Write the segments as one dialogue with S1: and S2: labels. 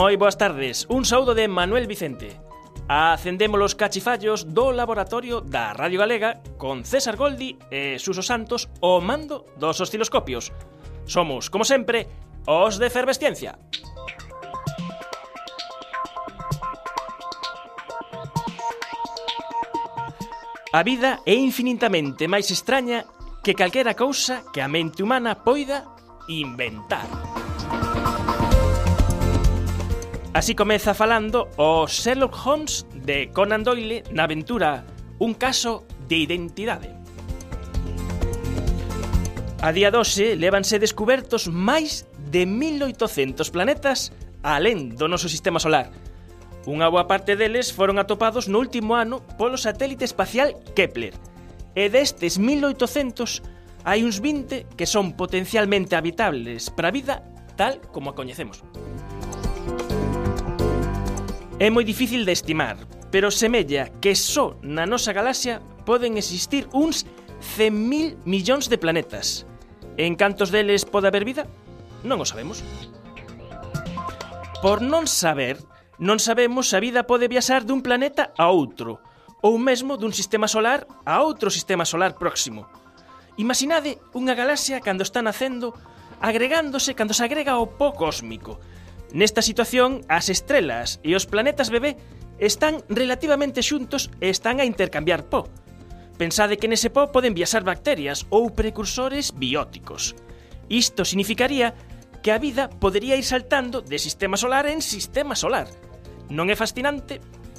S1: Moi boas tardes, un saúdo de Manuel Vicente. Acendemos os cachifallos do laboratorio da Radio Galega con César Goldi e Suso Santos ao mando dos osciloscopios. Somos, como sempre, os de Efervesciencia. A vida é infinitamente máis extraña que calquera cousa que a mente humana poida inventar. Así comeza falando o Sherlock Holmes de Conan Doyle na aventura Un caso de identidade. A día doxe lévanse descubertos máis de 1800 planetas alén do noso sistema solar. Unha boa parte deles foron atopados no último ano polo satélite espacial Kepler. E destes 1800 hai uns 20 que son potencialmente habitables para a vida tal como a coñecemos. É moi difícil de estimar, pero semella que só na nosa galaxia poden existir uns 100.000 millóns de planetas. En cantos deles pode haber vida? Non o sabemos. Por non saber, non sabemos se a vida pode viaxar dun planeta a outro, ou mesmo dun sistema solar a outro sistema solar próximo. Imaginade unha galaxia cando está nacendo, agregándose cando se agrega ao pó cósmico. Nesta situación, as estrelas e os planetas bebé están relativamente xuntos e están a intercambiar pó. Pensade que nese pó poden viaxar bacterias ou precursores bióticos. Isto significaría que a vida podería ir saltando de sistema solar en sistema solar. Non é fascinante?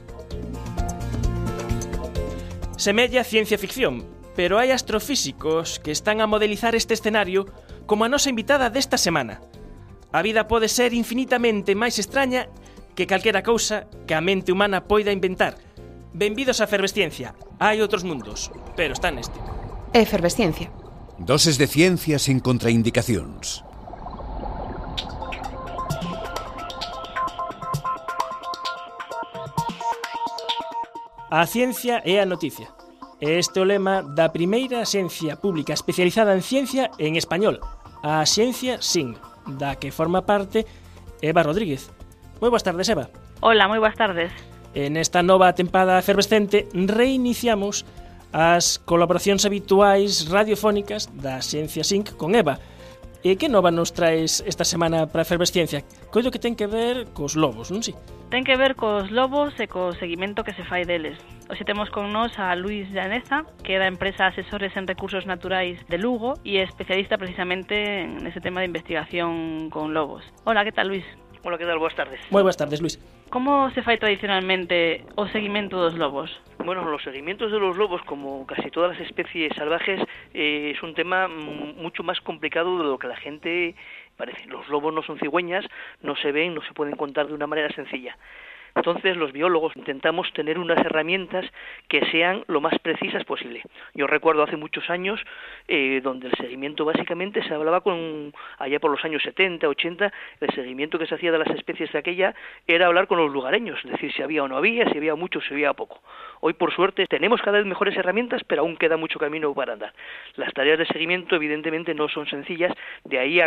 S1: Semella ciencia ficción, pero hai astrofísicos que están a modelizar este escenario como a nosa invitada desta semana. A vida pode ser infinitamente máis extraña que calquera cousa que a mente humana poida inventar. Benvidos a Efervesciencia. Hai outros mundos, pero está neste.
S2: Efervesciencia.
S3: Doses de ciencia sin contraindicacións.
S1: A ciencia é a noticia. Este é o lema da primeira axencia pública especializada en ciencia en español, a Axencia SING, da que forma parte Eva Rodríguez. Moi boas tardes, Eva.
S4: Hola, moi boas tardes.
S1: En esta nova tempada efervescente reiniciamos as colaboracións habituais radiofónicas da Axencia SING con Eva. E que nova nos traes esta semana para a efervesciencia? Coido que ten que ver cos lobos, non si?
S4: Ten que ver cos lobos e co seguimento que se fai deles. Hoxe temos con nós a Luis Llaneza, que é da empresa Asesores en Recursos Naturais de Lugo e é especialista precisamente nese tema de investigación con lobos. Hola, que tal, Luis?
S5: Hola, que tal? Boas tardes.
S1: Moi boas tardes, Luis.
S4: Como se fai tradicionalmente o seguimento dos lobos?
S5: Bueno, los seguimientos de los lobos, como casi todas las especies salvajes, es un tema mucho más complicado de lo que la gente parece. Los lobos no son cigüeñas, no se ven, no se pueden contar de una manera sencilla. Entonces, los biólogos intentamos tener unas herramientas que sean lo más precisas posible. Yo recuerdo hace muchos años donde el seguimiento básicamente se hablaba allá por los años 70, 80, el seguimiento que se hacía de las especies de aquella era hablar con los lugareños, es decir, si había o no había, si había mucho o si había poco. Hoy, por suerte, tenemos cada vez mejores herramientas, pero aún queda mucho camino para andar. Las tareas de seguimiento, evidentemente, no son sencillas, de ahí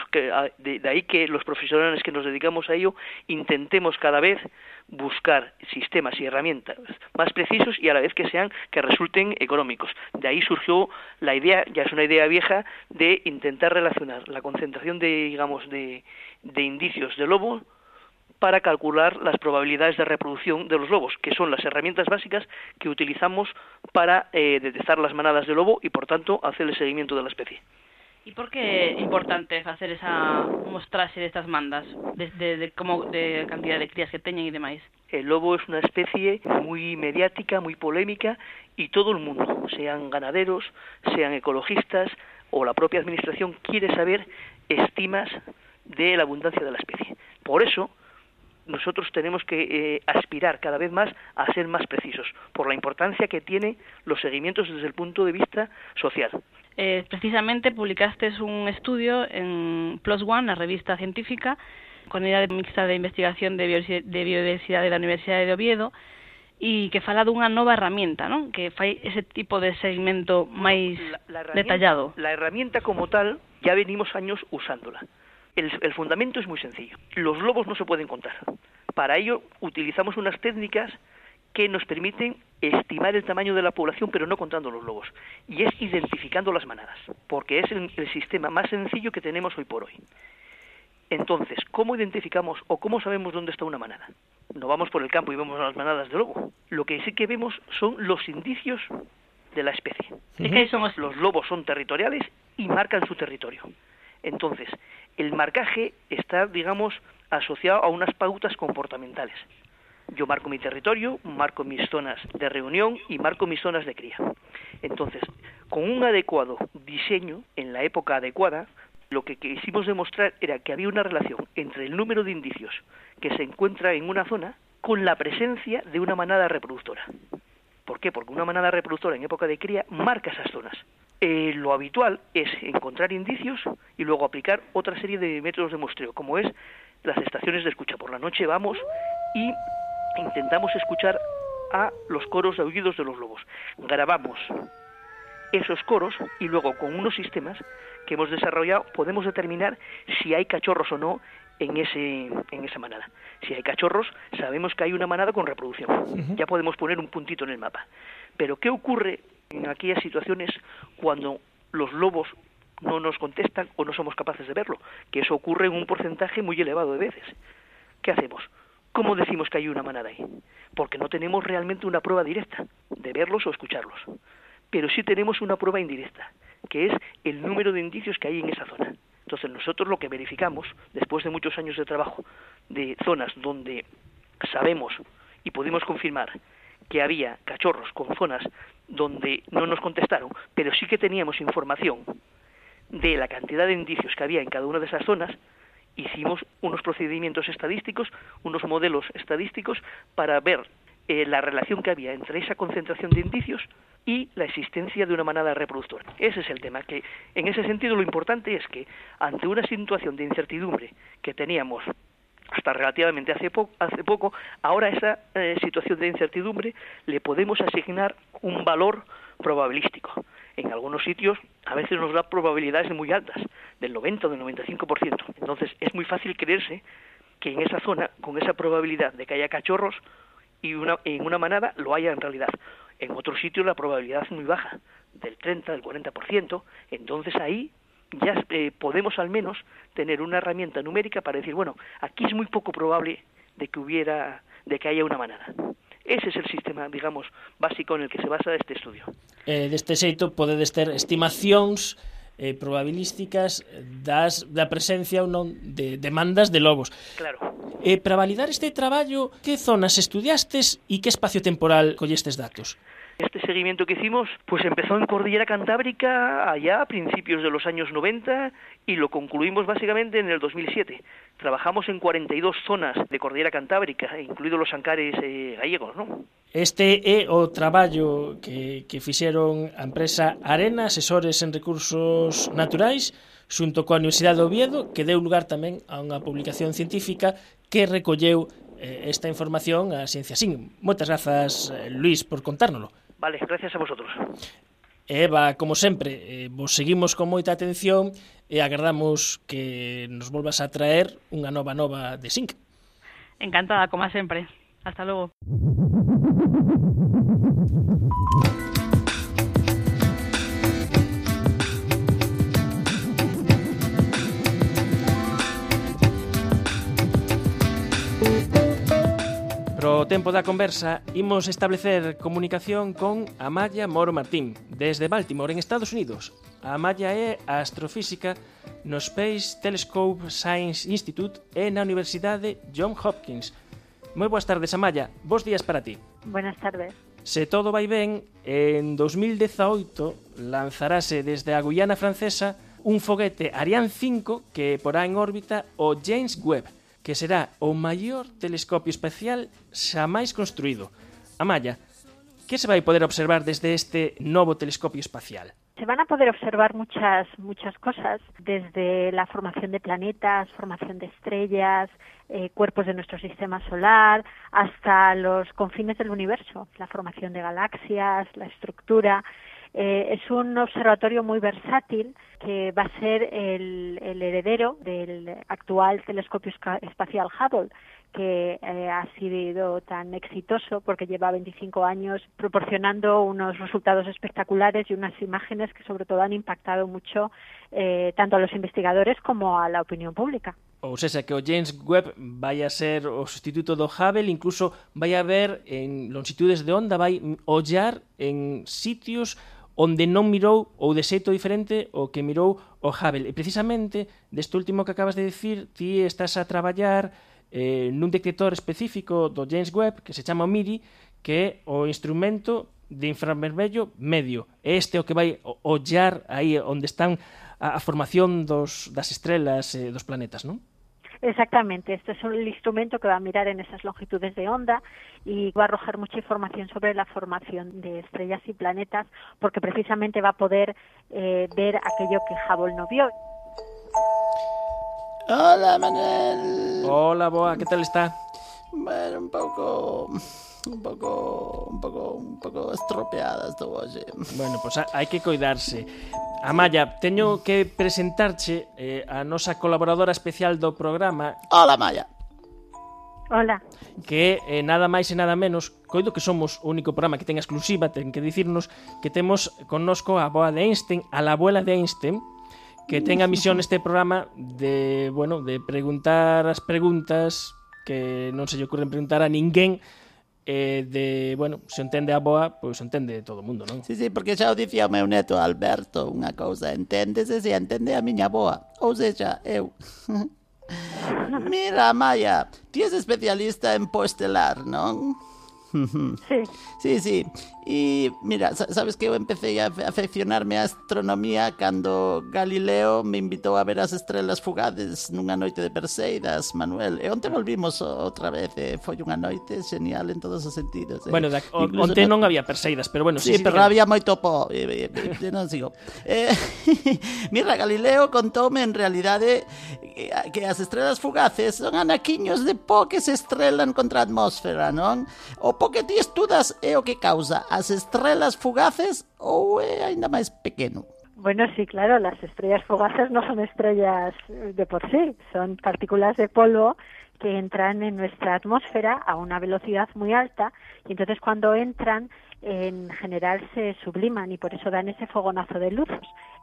S5: que los profesionales que nos dedicamos a ello intentemos cada vez buscar sistemas y herramientas más precisos y a la vez que resulten económicos. De ahí surgió la idea, ya es una idea vieja, de intentar relacionar la concentración de indicios de lobo para calcular las probabilidades de reproducción de los lobos, que son las herramientas básicas que utilizamos para detectar las manadas de lobo y, por tanto, hacer el seguimiento de la especie.
S4: E por que é importante facer esa mostraxe destas mandas, de cantidad de crías que teñen e demais?
S5: El lobo es una especie muy mediática, muy polémica, y todo el mundo, sean ganaderos, sean ecologistas, o la propia administración, quiere saber estimas de la abundancia de la especie. Por eso, nosotros tenemos que aspirar cada vez más a ser más precisos, por la importancia que tienen los seguimientos desde el punto de vista social.
S4: Precisamente publicaste un estudio en PLOS ONE, la revista científica, con la unidade mixta de investigación de biodiversidade da Universidade de Oviedo, e que fala dunha nova herramienta, non? Que fai ese tipo de seguimento máis detallado.
S5: La herramienta como tal, ya venimos años usándola. El fundamento es muy sencillo. Los globos no se pueden contar. Para ello utilizamos unas técnicas que nos permiten estimar el tamaño de la población, pero no contando los globos. Y es identificando las manadas, porque es el sistema más sencillo que tenemos hoy por hoy. Entonces, ¿cómo identificamos o cómo sabemos dónde está una manada? No vamos por el campo y vemos las manadas de lobo. Lo que sí que vemos son los indicios de la especie.
S4: ¿Y qué somos?
S5: Los lobos son territoriales y marcan su territorio. Entonces, el marcaje está, digamos, asociado a unas pautas comportamentales. Yo marco mi territorio, marco mis zonas de reunión y marco mis zonas de cría. Entonces, con un adecuado diseño, en la época adecuada, lo que quisimos demostrar era que había una relación entre el número de indicios que se encuentra en una zona con la presencia de una manada reproductora. ¿Por qué? Porque una manada reproductora en época de cría marca esas zonas. Lo habitual es encontrar indicios y luego aplicar otra serie de métodos de muestreo, como es las estaciones de escucha. Por la noche vamos y intentamos escuchar a los coros de aullidos de los lobos. Grabamos esos coros y luego con unos sistemas que hemos desarrollado podemos determinar si hay cachorros o no en esa manada. Si hay cachorros, sabemos que hay una manada con reproducción. Ya podemos poner un puntito en el mapa. Pero ¿qué ocurre en aquellas situaciones cuando los lobos no nos contestan o no somos capaces de verlo? Que eso ocurre en un porcentaje muy elevado de veces. ¿Qué hacemos? ¿Cómo decimos que hay una manada ahí? Porque no tenemos realmente una prueba directa de verlos o escucharlos. Pero sí tenemos una prueba indirecta, que es el número de indicios que hay en esa zona. Entonces nosotros lo que verificamos, después de muchos años de trabajo, de zonas donde sabemos y pudimos confirmar que había cachorros con zonas donde no nos contestaron, pero sí que teníamos información de la cantidad de indicios que había en cada una de esas zonas, hicimos unos procedimientos estadísticos, unos modelos estadísticos para ver la relación que había entre esa concentración de indicios y la existencia de una manada reproductora. Ese es el tema, que en ese sentido lo importante es que ante una situación de incertidumbre que teníamos hasta relativamente hace poco, ahora a esa situación de incertidumbre le podemos asignar un valor probabilístico. En algunos sitios a veces nos da probabilidades muy altas, del 90 o del 95%. Entonces es muy fácil creerse que en esa zona, con esa probabilidad de que haya cachorros y en una manada, lo haya en realidad. En otros sitios la probabilidad es muy baja, del 30, del 40%, entonces ahí ya podemos al menos tener una herramienta numérica para decir, bueno, aquí es muy poco probable de que haya una manada. Ese es el sistema, digamos, básico en el que se basa este estudio.
S1: Deste xeito podedes ter estimacións probabilísticas da presencia ou non de demandas de lobos.
S5: Claro.
S1: Para validar este traballo, que zonas estudiastes e que espacio temporal collestes datos?
S5: Este seguimiento que hicimos pues empezó en Cordillera Cantábrica allá a principios de los años 90 y lo concluimos básicamente en el 2007. Trabajamos en 42 zonas de Cordillera Cantábrica, incluidos los Ancares gallegos, ¿no?
S1: Este é o traballo que fixeron a empresa Arena, asesores en recursos naturais, xunto coa Universidade de Oviedo, que deu lugar tamén a unha publicación científica que recolleu esta información a Ciencia Sin. Moitas grazas, Luís, por contárnoslo.
S5: Vale, gracias a vosotros.
S1: Eva, como sempre, vos seguimos con moita atención e agardamos que nos volvas a traer unha nova de Sync.
S4: Encantada, como sempre. Hasta logo.
S1: Pro tempo da conversa, imos establecer comunicación con Amaya Moro Martín, desde Baltimore, en Estados Unidos. A Amaya é astrofísica no Space Telescope Science Institute e na Universidade Johns Hopkins. Moi boas tardes, Amaya. Bos días para ti.
S2: Buenas tardes.
S1: Se todo vai ben, en 2018 lanzarase desde a Guiana Francesa un foguete Ariane 5 que porá en órbita o James Webb, que será o maior telescopio espacial xamais construído. Amaya, que se vai poder observar desde este novo telescopio espacial?
S2: Se van a poder observar muchas cosas, desde la formación de planetas, formación de estrellas, cuerpos de nuestro sistema solar, hasta los confines del universo, la formación de galaxias, la estructura. Es un observatorio muy versátil que va a ser el heredero del actual telescopio espacial Hubble, que ha sido tan exitoso porque lleva 25 años proporcionando unos resultados espectaculares y unas imágenes que sobre todo han impactado mucho tanto a los investigadores como a la opinión pública.
S1: Ou seja, que o James Webb vai a ser o sustituto do Hubble, incluso vai a ver en longitudes de onda, vai ollar en sitios onde non mirou ou de xeito diferente o que mirou o Hubble. E precisamente, deste último que acabas de dicir, ti estás a traballar nun detector específico do James Webb que se chama o MIRI, que é o instrumento de infravermello medio. Este é o que vai ollar aí onde están a formación das estrelas e dos planetas, non?
S2: Exactamente, este es el instrumento que va a mirar en esas longitudes de onda y va a arrojar mucha información sobre la formación de estrellas y planetas, porque precisamente va a poder ver aquello que Hubble no vio.
S6: Hola, Manuel.
S1: Hola, Boa, ¿qué tal está?
S6: Bueno, un poco estropeada estou hoxe.
S1: Bueno, pois hai que coidarse. Amaya, teño que presentarche a nosa colaboradora especial do programa.
S6: Hola, Maya.
S2: Hola.
S1: Que nada máis e nada menos, coido que somos o único programa que ten exclusiva, ten que dicirnos que temos connosco a Boa de Einstein, a la abuela de Einstein, que ten a misión neste programa de, bueno, de preguntar as preguntas que non se lle ocurren preguntar a ninguén, de, bueno, se entende a Boa, pois entende todo o mundo, non?
S6: Sí, porque xa o dicía o meu neto Alberto, unha cousa enténdese se entende a miña boa, ou seja, eu. Mira, Maya, ti és especialista en poestelar, non? Sí. E mira, sabes que eu empecé a afeccionarme á astronomía cando Galileo me invitou a ver as estrelas fugazes nunha noite de Perseidas, Manuel. E onte volvimos outra vez, foi unha noite genial en todos os sentidos.
S1: Bueno, onte non había Perseidas, pero bueno,
S6: sí, pero había moito po. Non sigo. Mira, Galileo contoume en realidade que as estrelas fugaces son anaquiños de po que se estrelan contra a atmósfera, non? O po que ti estudas é o que causa as estrelas fugaces ou é aínda máis pequeno?
S2: Bueno, sí, claro, las estrellas fugaces no son estrellas de por sí, son partículas de polvo que entran en nuestra atmósfera a una velocidad muy alta y entonces cuando entran en general se subliman y por eso dan ese fogonazo de luz.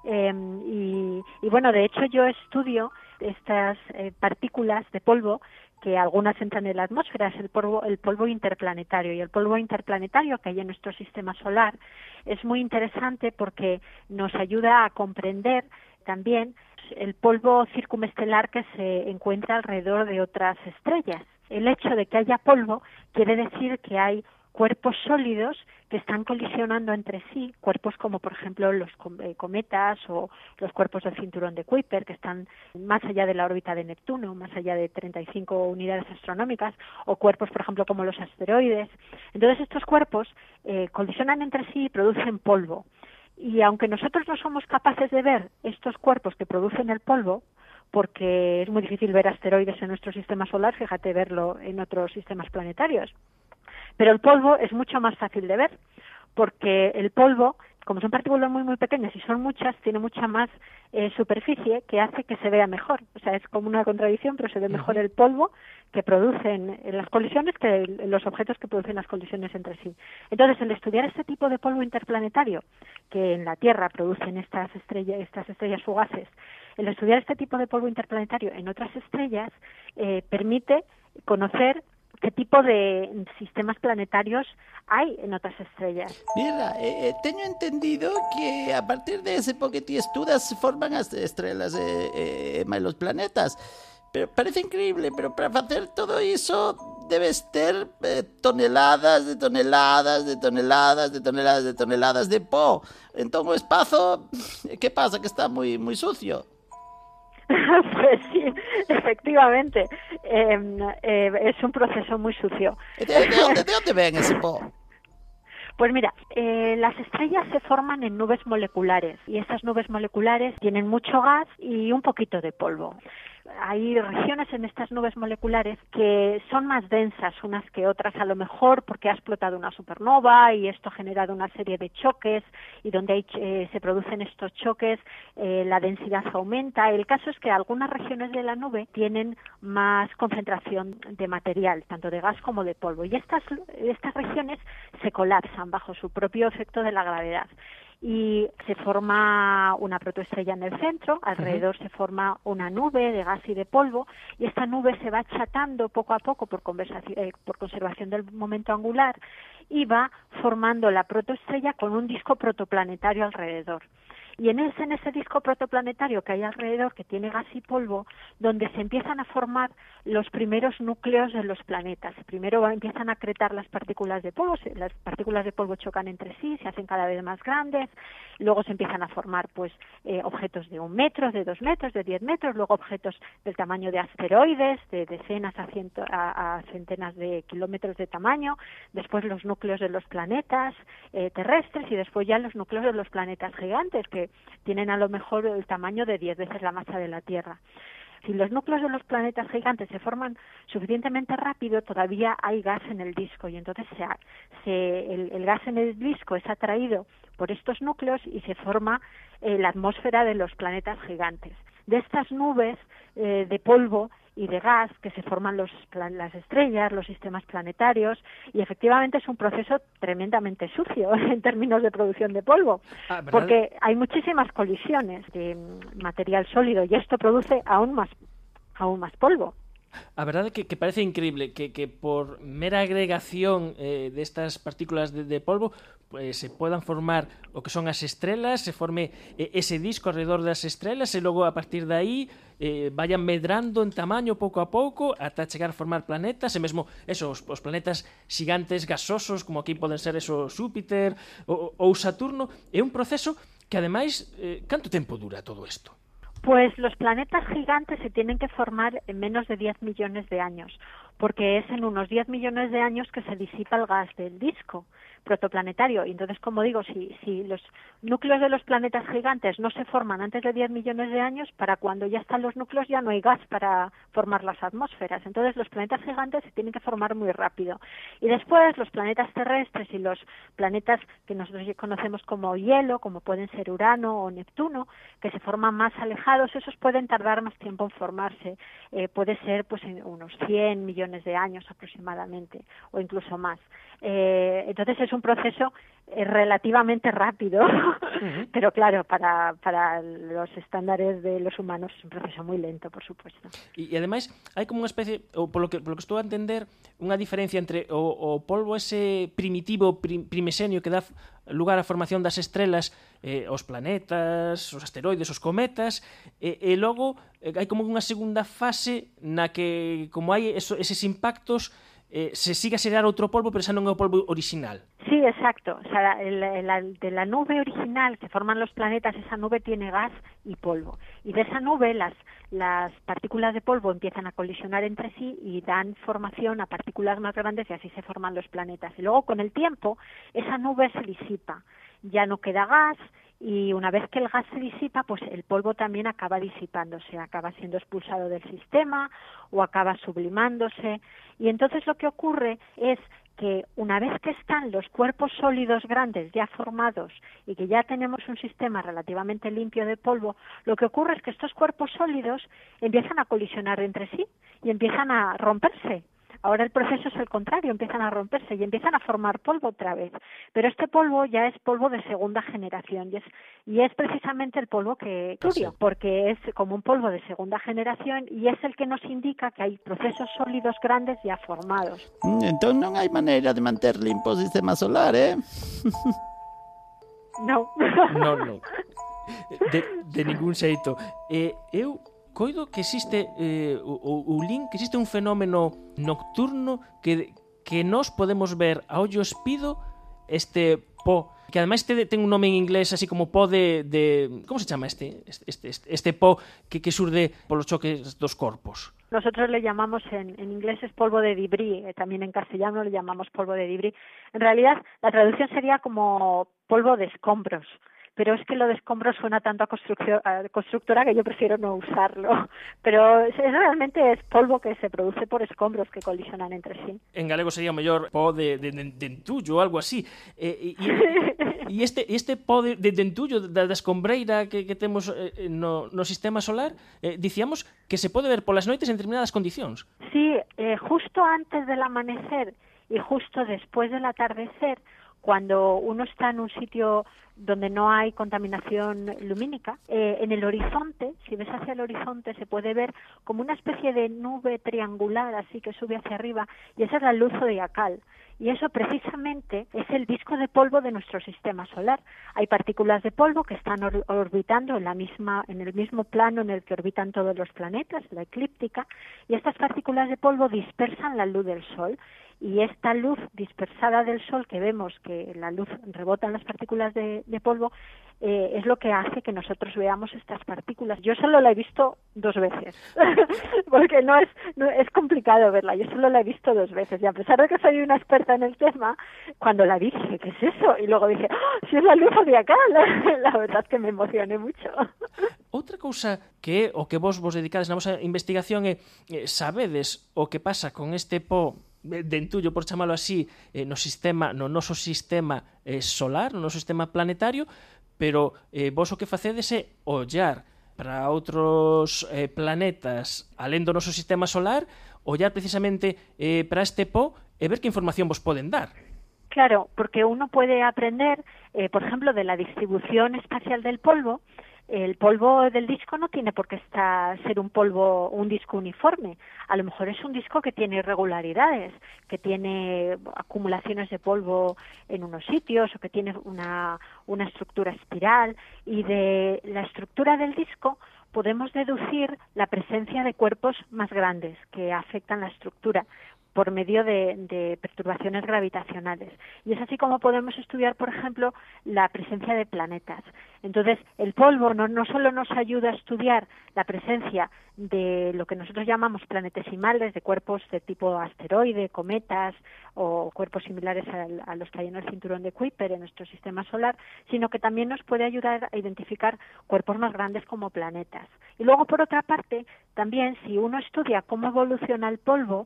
S2: Y bueno, de hecho yo estudio estas partículas de polvo que algunas entran en la atmósfera, es el polvo interplanetario. Y el polvo interplanetario que hay en nuestro sistema solar es muy interesante porque nos ayuda a comprender también el polvo circunestelar que se encuentra alrededor de otras estrellas. El hecho de que haya polvo quiere decir que hay cuerpos sólidos que están colisionando entre sí, cuerpos como por ejemplo los cometas o los cuerpos del cinturón de Kuiper, que están más allá de la órbita de Neptuno, más allá de 35 unidades astronómicas, o cuerpos por ejemplo como los asteroides. Entonces estos cuerpos colisionan entre sí y producen polvo. Y aunque nosotros no somos capaces de ver estos cuerpos que producen el polvo, porque es muy difícil ver asteroides en nuestro sistema solar, fíjate verlo en otros sistemas planetarios, pero el polvo es mucho más fácil de ver, porque el polvo, como son partículas muy muy pequeñas y son muchas, tiene mucha más superficie que hace que se vea mejor. O sea, es como una contradicción, pero se ve mejor el polvo que producen las colisiones que los objetos que producen las colisiones entre sí. Entonces, el estudiar este tipo de polvo interplanetario que en la Tierra producen estas estrellas fugaces, el estudiar este tipo de polvo interplanetario en otras estrellas permite conocer qué tipo de sistemas planetarios hay en otras estrellas.
S6: Mira, teño entendido que a partir de ese po que ti estudas se forman as estrelas e máis os planetas. Pero parece increíble, pero para facer todo iso debes ter toneladas de po. Entón o espazo, que pasa? Que está moi sucio.
S2: Pues sí, efectivamente, es un proceso muy sucio.
S6: ¿De dónde ven ese po?
S2: Pues mira, las estrellas se forman en nubes moleculares y esas nubes moleculares tienen mucho gas y un poquito de polvo. hay regiones en estas nubes moleculares que son más densas unas que otras, a lo mejor porque ha explotado una supernova y esto ha generado una serie de choques, y donde se producen estos choques la densidad aumenta. El caso es que algunas regiones de la nube tienen más concentración de material, tanto de gas como de polvo, y estas regiones se colapsan bajo su propio efecto de la gravedad. Y se forma una protoestrella en el centro, alrededor se forma una nube de gas y de polvo, y esta nube se va achatando poco a poco por conservación del momento angular, y va formando la protoestrella con un disco protoplanetario alrededor. Y en ese disco protoplanetario que hay alrededor, que tiene gas y polvo, donde se empiezan a formar los primeros núcleos de los planetas. Primero empiezan a acretar las partículas de polvo, las partículas de polvo chocan entre sí, se hacen cada vez más grandes, luego se empiezan a formar objetos de 1 metro, de 2 metros, de 10 metros, luego objetos del tamaño de asteroides, de decenas a centenas de kilómetros de tamaño, después los núcleos de los planetas terrestres, y después ya los núcleos de los planetas gigantes, que tienen a lo mejor el tamaño de 10 veces la masa de la Tierra. Si los núcleos de los planetas gigantes se forman suficientemente rápido, todavía hay gas en el disco, y entonces el gas en el disco es atraído por estos núcleos y se forma la atmósfera de los planetas gigantes. De estas nubes de polvo y de gas que se forman las estrellas, los sistemas planetarios, y efectivamente es un proceso tremendamente sucio en términos de producción de polvo, porque hay muchísimas colisiones de material sólido y esto produce aún más polvo.
S1: A verdade que parece increíble que por mera agregación destas partículas de polvo se puedan formar o que son as estrelas, se forme ese disco alrededor das estrelas, e logo a partir de aí vayan medrando en tamaño pouco a pouco ata chegar a formar planetas, e mesmo os planetas xigantes gasosos, como aquí poden ser Xúpiter ou Saturno. É un proceso que ademais, canto tempo dura todo isto?
S2: Pues los planetas gigantes se tienen que formar en menos de 10 millones de años, porque es en unos 10 millones de años que se disipa el gas del disco protoplanetario. Y entonces, como digo, si los núcleos de los planetas gigantes no se forman antes de 10 millones de años, para cuando ya están los núcleos ya no hay gas para formar las atmósferas. Entonces, los planetas gigantes se tienen que formar muy rápido. Y después, los planetas terrestres y los planetas que nosotros conocemos como hielo, como pueden ser Urano o Neptuno, que se forman más alejados, esos pueden tardar más tiempo en formarse. Puede ser en unos 100 millones de años aproximadamente, o incluso más. Entonces es un proceso relativamente rápido, pero claro, para los estándares de los humanos es un proceso muy lento, por supuesto.
S1: E ademais hai como unha especie, ou polo que estou a entender, unha diferencia entre o polvo ese primitivo, primesenio, que dá lugar á formación das estrelas, os planetas, os asteroides, os cometas, e logo hai como unha segunda fase na que, como hai eses impactos, se siga a xerar outro polvo, pero xa non é o polvo original.
S2: Sí, exacto. O sea, de la nube original que forman los planetas, esa nube tiene gas y polvo. Y de esa nube las partículas de polvo empiezan a colisionar entre sí y dan formación a partículas más grandes, y así se forman los planetas. Y luego, con el tiempo, esa nube se disipa. Ya no queda gas, y una vez que el gas se disipa, pues el polvo también acaba disipándose, acaba siendo expulsado del sistema o acaba sublimándose. Y entonces lo que ocurre es que una vez que están los cuerpos sólidos grandes ya formados y que ya tenemos un sistema relativamente limpio de polvo, lo que ocurre es que estos cuerpos sólidos empiezan a colisionar entre sí y empiezan a romperse. Ahora el proceso es el contrario, empiezan a romperse y empiezan a formar polvo otra vez. Pero este polvo ya es polvo de segunda generación y es precisamente el polvo que estudio, porque es como un polvo de segunda generación y es el que nos indica que hay procesos sólidos grandes ya formados.
S6: Entón non hai maneira de manter limpo o sistema solar,
S2: No.
S1: Non. De ningún xeito. Eu coido que existe que existe un fenómeno nocturno que nós podemos ver a ollo espido este po, que ademais ten un nome en inglés así como po de como se chama este po que surde polos choques dos corpos?
S2: Nosotros le llamamos en inglés es polvo de Dibris, también en castellano le llamamos polvo de Dibris. En realidad la traducción sería como polvo de escombros. pero es que lo de escombros suena tanto a constructora que yo prefiero no usarlo. Pero realmente es polvo que se produce por escombros que colisionan entre sí.
S1: En galego sería o mellor pó de entullo ou algo así. E este pó de entullo da escombreira que temos no sistema solar, dicíamos que se pode ver polas noites en determinadas condicións.
S2: Sí, justo antes del amanecer y justo después del atardecer, cuando uno está en un sitio donde no hay contaminación lumínica, en el horizonte, si ves hacia el horizonte, se puede ver como una especie de nube triangular así que sube hacia arriba, y esa es la luz zodiacal. Y eso precisamente es el disco de polvo de nuestro sistema solar. Hay partículas de polvo que están orbitando en el mismo plano en el que orbitan todos los planetas, la eclíptica, y estas partículas de polvo dispersan la luz del Sol. Y esta luz dispersada del Sol que vemos, que la luz rebota en las partículas de polvo, es lo que hace que nosotros veamos estas partículas. Yo solo la he visto 2 veces, porque no es complicado verla. Yo solo la he visto 2 veces, y a pesar de que soy una experta en el tema, cuando la vi dije, ¿qué es eso? Y luego dije, ¡si es la luz zodiacal! La verdad es que me emocioné mucho.
S1: Outra cousa que o que vos dedicades na vosa investigación é sabedes o que pasa con este pó de entullo, por chamalo así, no noso sistema solar, no noso sistema planetario, pero vos o que facedes é ollar para outros planetas alén do noso sistema solar, ollar precisamente para este pó e ver que información vos poden dar.
S2: Claro, porque uno puede aprender, por ejemplo, de la distribución espacial del polvo. El polvo del disco no tiene por qué ser un disco uniforme. A lo mejor es un disco que tiene irregularidades, que tiene acumulaciones de polvo en unos sitios o que tiene una estructura espiral. Y de la estructura del disco podemos deducir la presencia de cuerpos más grandes que afectan la estructura por medio de perturbaciones gravitacionales. Y es así como podemos estudiar, por ejemplo, la presencia de planetas. Entonces, el polvo no solo nos ayuda a estudiar la presencia de lo que nosotros llamamos planetesimales, de cuerpos de tipo asteroide, cometas o cuerpos similares a los que hay en el cinturón de Kuiper en nuestro sistema solar, sino que también nos puede ayudar a identificar cuerpos más grandes como planetas. Y luego, por otra parte, también si uno estudia cómo evoluciona el polvo,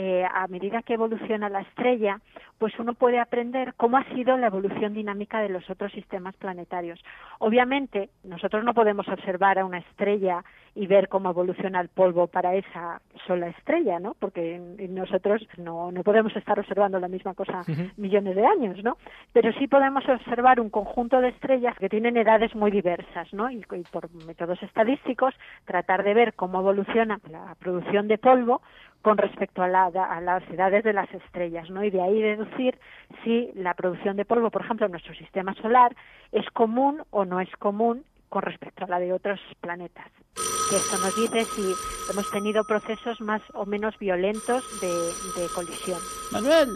S2: a medida que evoluciona la estrella, pues uno puede aprender cómo ha sido la evolución dinámica de los otros sistemas planetarios. Obviamente, nosotros no podemos observar a una estrella y ver cómo evoluciona el polvo para esa sola estrella, ¿no? Porque nosotros no podemos estar observando la misma cosa millones de años, ¿no? Pero sí podemos observar un conjunto de estrellas que tienen edades muy diversas, ¿no? Y por métodos estadísticos tratar de ver cómo evoluciona la producción de polvo con respecto a las edades de las estrellas, ¿no? Y de ahí deducir si la producción de polvo, por ejemplo, en nuestro sistema solar, es común o no es común con respecto a la de otros planetas. Que esto nos dice si hemos tenido procesos más o menos violentos de colisión.
S6: Manuel,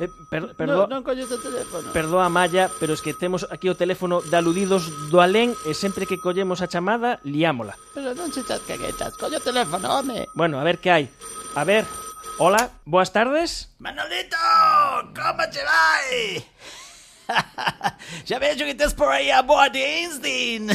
S6: non colles o teléfono.
S1: Perdoa, Malla, pero es que temos aquí o teléfono de aludidos do alén e sempre que collemos a chamada, liámola.
S6: Pero non se tas caguetas, colle o teléfono, home.
S1: Bueno, a ver que hai. A ver, hola, boas tardes.
S6: Manolito, como che vai? Xa vexo que tes por aí a boa de Einstein.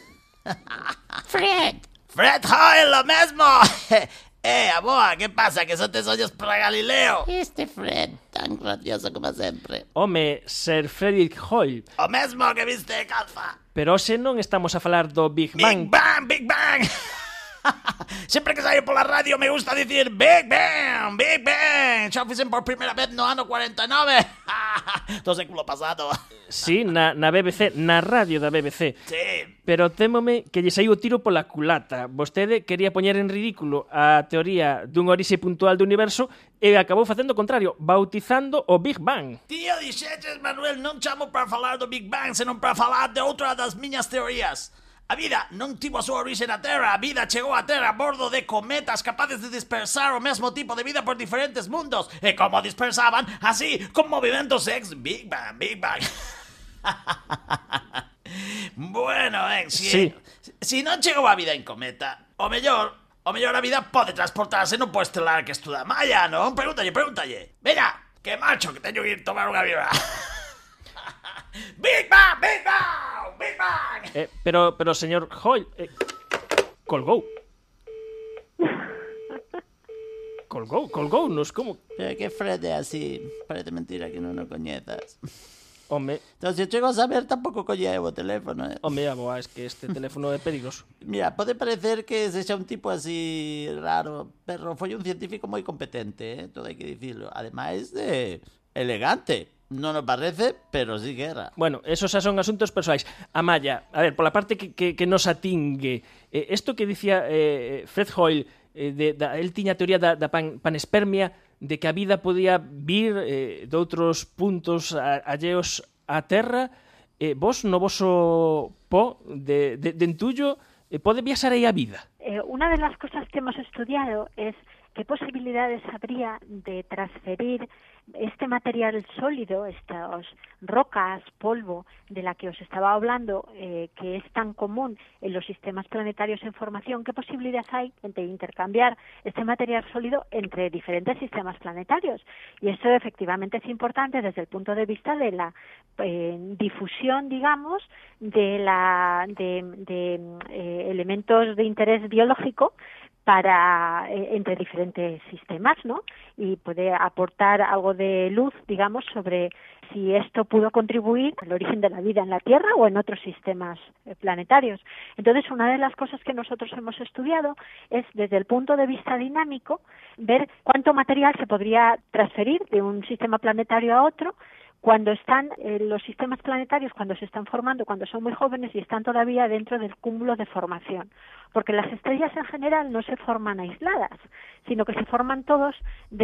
S6: Fred Hoyle, lo mesmo. A boa, que pasa, que só tes ollos para Galileo? Este Fred, tan gracioso como sempre.
S1: Home, Sir Frederick Hoyle.
S6: O mesmo que viste de calza.
S1: Pero hoxe non estamos a falar do Big Bang.
S6: Big Bang, Big Bang. Sempre que saio pola radio me gusta dicir Big Bang, Big Bang. Xa o fixen por primeira vez no ano 49 do século pasado.
S1: Sí, na BBC, na radio da BBC.
S6: Sí.
S1: Pero témome que lle saiu o tiro pola culata. Vostede quería poñer en ridículo a teoría dunha orixe puntual do universo e acabou facendo o contrario, bautizando o Big Bang.
S6: Tío, dixeches, Manuel, non chamo para falar do Big Bang, senón para falar de outra das miñas teorías. A vida non tivo a súa orixe na Terra, a vida chegou á Terra a bordo de cometas capaces de dispersar o mesmo tipo de vida por diferentes mundos. E como dispersaban, así, con movimentos Big Bang, Big Bang. Bueno, si non chegou a vida en cometa, o mellor a vida pode transportarse no po estelar que estuda Malla, non? Pregúntalle. Venga, que marcho, que teño que ir tomar unha birra. Big Bang, Big Bang, Big Bang.
S1: Pero, señor Hoyle, colgou. Colgounos, como?
S6: Pero que Fred é así, parece mentira que non o coñezas.
S1: Home,
S6: Entón, se chego a saber, tampouco colleu o teléfono,
S1: aboa, es que este teléfono é peligroso.
S6: Mira, pode parecer que sexa un tipo así raro, pero foi un científico moi competente, todo hai que dicilo. Ademais de elegante. Non o parece, pero sí que era.
S1: Bueno, esos xa son asuntos persoais. Amaya, a ver, pola parte que nos atingue, isto que dicía Fred Hoyle, el tiña a teoría da panespermia, de que a vida podía vir de outros puntos alleos á Terra, vos no voso de entullo pode viaxar aí a vida?
S2: Una de las cosas que hemos estudiado es qué posibilidades habría de transferir este material sólido, estas rocas, polvo, de la que os estaba hablando, que es tan común en los sistemas planetarios en formación, ¿qué posibilidades hay de intercambiar este material sólido entre diferentes sistemas planetarios? Y eso efectivamente es importante desde el punto de vista de la difusión, digamos, de elementos de interés biológico entre diferentes sistemas, ¿no? Y puede aportar algo de luz, digamos, sobre si esto pudo contribuir al origen de la vida en la Tierra o en otros sistemas planetarios. Entonces, una de las cosas que nosotros hemos estudiado es, desde el punto de vista dinámico, ver cuánto material se podría transferir de un sistema planetario a otro cuando están los sistemas planetarios, cuando se están formando, cuando son muy jóvenes y están todavía dentro del cúmulo de formación. Porque las estrellas en general no se forman aisladas, sino que se forman todos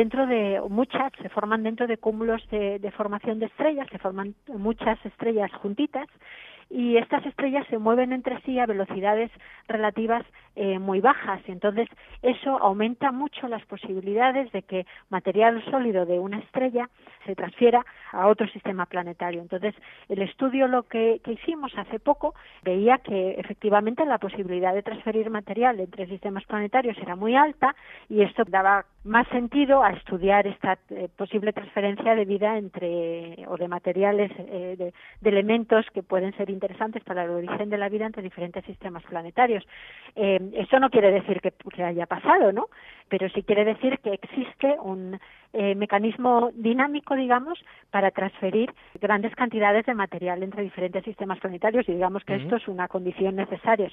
S2: se forman dentro de cúmulos de formación de estrellas, se forman muchas estrellas juntitas, y estas estrellas se mueven entre sí a velocidades relativas muy bajas, y entonces eso aumenta mucho las posibilidades de que material sólido de una estrella se transfiera a otro sistema planetario. Entonces, el estudio que hicimos hace poco veía que efectivamente la posibilidad de transferir material entre sistemas planetarios era muy alta, y esto daba más sentido a estudiar esta posible transferencia de vida o de materiales, de elementos que pueden ser interesantes para el origen de la vida entre diferentes sistemas planetarios. Eso no quiere decir que haya pasado, ¿no? Pero sí quiere decir que existe un mecanismo dinámico, digamos, para transferir grandes cantidades de material entre diferentes sistemas planetarios, y digamos que esto es una condición necesaria,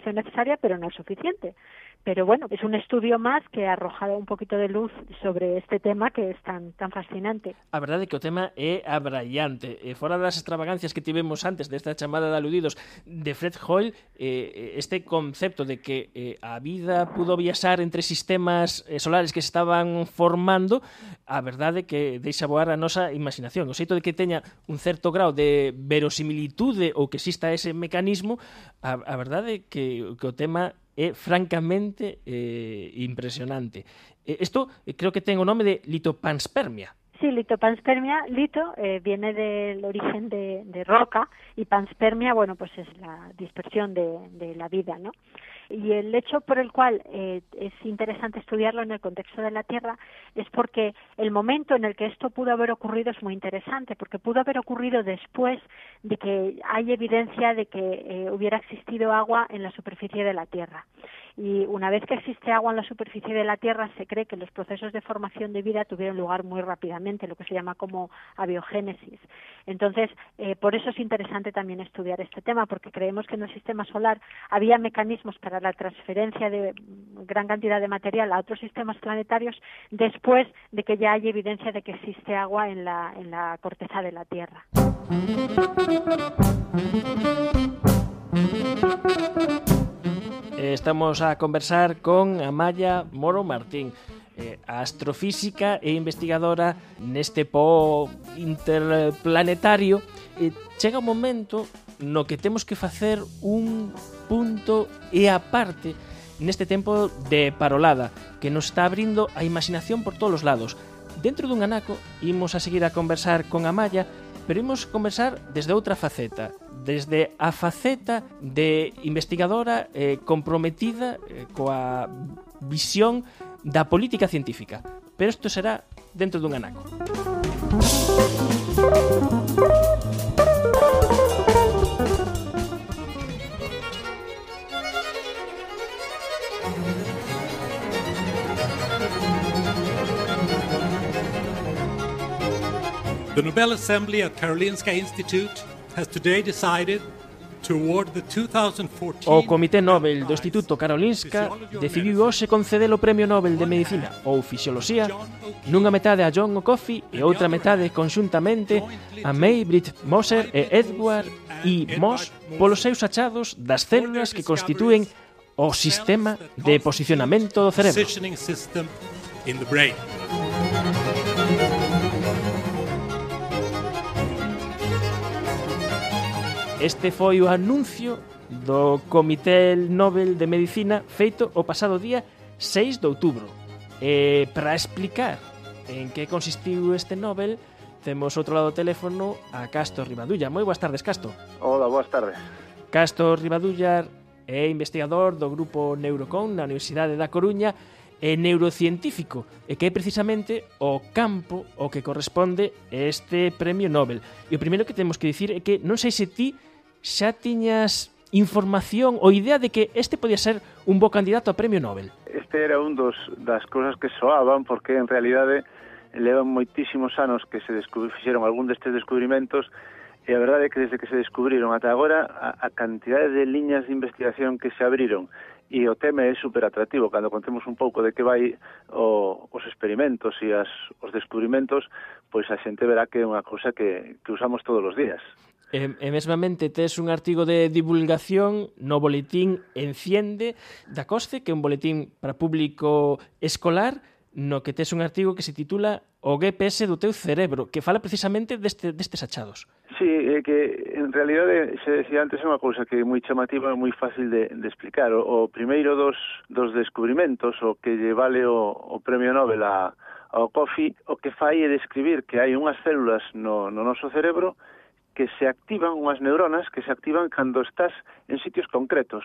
S2: pero no es suficiente. Pero bueno, es un estudio más que ha arrojado un poquito de luz sobre este tema que es tan fascinante.
S1: A verdade é que o tema é abraiante. Fora das extravagancias que tivemos antes desta chamada de aludidos de Fred Hoyle, este concepto de que a vida pudo viaxar entre sistemas solares que se estaban formando, a verdade que deixa voar a nosa imaginación. O xeito de que teña un certo grau de verosimilitude ou que exista ese mecanismo, a verdade é que o tema é francamente impresionante. Isto creo que ten o nome de litopanspermia.
S2: Sí, litopanspermia, viene del origen de roca, y panspermia, bueno, pues es la dispersión de la vida, ¿no? Y el hecho por el cual es interesante estudiarlo en el contexto de la Tierra es porque el momento en el que esto pudo haber ocurrido es muy interesante, porque pudo haber ocurrido después de que hay evidencia de que hubiera existido agua en la superficie de la Tierra. Y una vez que existe agua en la superficie de la Tierra, se cree que los procesos de formación de vida tuvieron lugar muy rápidamente, lo que se llama como abiogénesis. Entonces, por eso es interesante también estudiar este tema, porque creemos que en el sistema solar había mecanismos para la transferencia de gran cantidad de material a otros sistemas planetarios después de que ya hay evidencia de que existe agua en la corteza de la Tierra.
S1: Estamos a conversar con Amaya Moro Martín, astrofísica e investigadora neste po interplanetario. Chega un momento no que temos que facer un punto e aparte neste tempo de parolada que nos está abrindo a imaginación por todos os lados. Dentro dun anaco imos a seguir a conversar con Amaya, pero imos conversar desde outra faceta, desde a faceta de investigadora comprometida coa visión da política científica. Pero isto será dentro dun anaco.
S7: The Nobel Assembly at Karolinska Institute has today decided to award the 2014
S1: O Comité Nobel do Instituto Karolinska decidiu hoxe conceder o Premio Nobel de Medicina ou Fisioloxía nunha metade a John O'Coffey e outra metade conxuntamente a May-Britt Moser e Edward E. Moss polos seus achados das células que constitúen o sistema de posicionamento do cerebro.
S7: positioning system in the brain.
S1: Este foi o anuncio do Comité Nobel de Medicina feito o pasado día 6 de outubro. E para explicar en que consistiu este Nobel, temos outro lado do teléfono a Casto Rivadulla. Moi boas tardes, Casto.
S8: Hola, boas tardes.
S1: Casto Rivadulla é investigador do grupo Neurocon na Universidade da Coruña e neurocientífico, e que é precisamente o campo o que corresponde este Premio Nobel. E o primeiro que temos que dicir é que non sei se ti xa tiñas información ou idea de que este podía ser un bo candidato a Premio Nobel.
S8: Este era un das cousas que soaban, porque en realidade levan moitísimos anos que se fixeron algún destes descubrimentos, e a verdade é que desde que se descubriron ata agora a cantidade de liñas de investigación que se abriron, e o tema é super atractivo. Cando contemos un pouco de que vai os experimentos e os descubrimentos, pois a xente verá que é unha cousa que usamos todos os días.
S1: E mesmamente tes un artigo de divulgación no boletín Enciende da COSCE, que é un boletín para público escolar, no que tes un artigo que se titula O GPS do teu cerebro, que fala precisamente destes achados.
S8: Sí, é que en realidade, se decía antes, é unha cousa que é moi chamativa e moi fácil de explicar. O primeiro dos descubrimentos, o que lle vale o Premio Nobel ao Coffey, o que fai é describir que hai unhas células no noso cerebro que se activan, unhas neuronas que se activan cando estás en sitios concretos